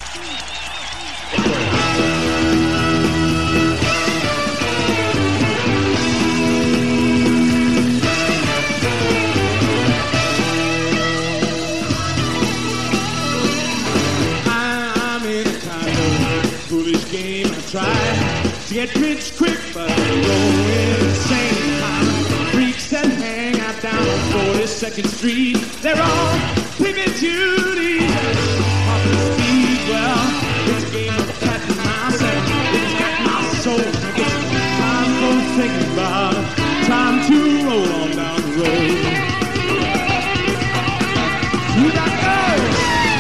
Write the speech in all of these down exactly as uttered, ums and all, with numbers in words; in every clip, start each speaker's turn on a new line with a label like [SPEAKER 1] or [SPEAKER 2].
[SPEAKER 1] To get rich quick, but I'm going insane. Freaks that hang out down on forty-second Street, they're all pivot duties. Poppin' speed, well, it's a game of cat and mouse, and it's got my soul. Time for thinking about it, time to roll on down the road. You got to go!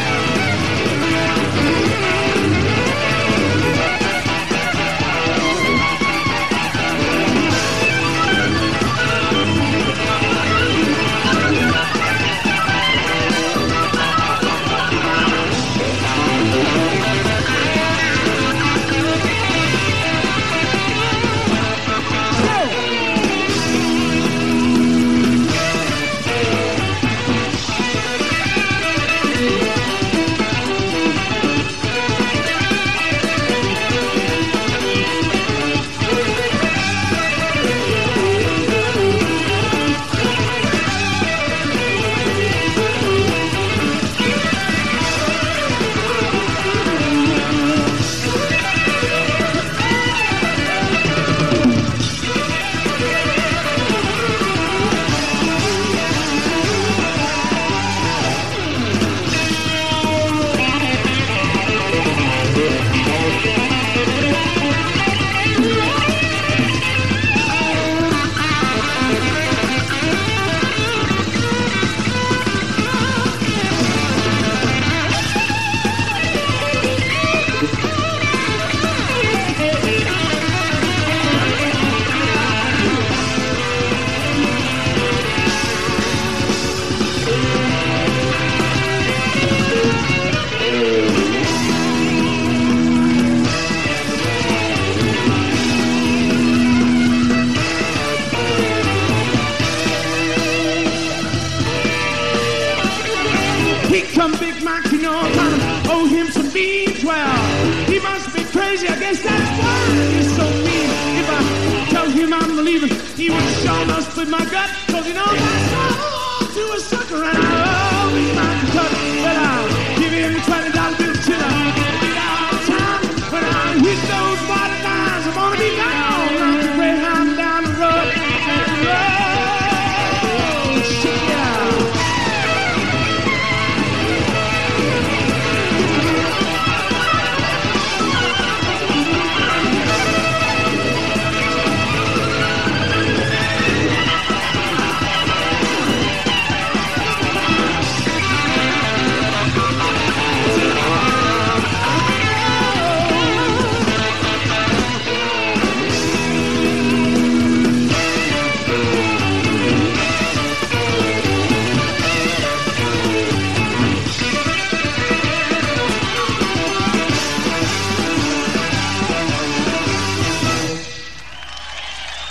[SPEAKER 1] Come Big Mac, you know I'm gonna owe him some beans. Well, he must be crazy, I guess that's why he's so mean. If I tell him I'm leaving, he would sure must split my gut, cause you know that's all to a sucker, and I owe Big Mac a cut. But I'll give him twenty dollars.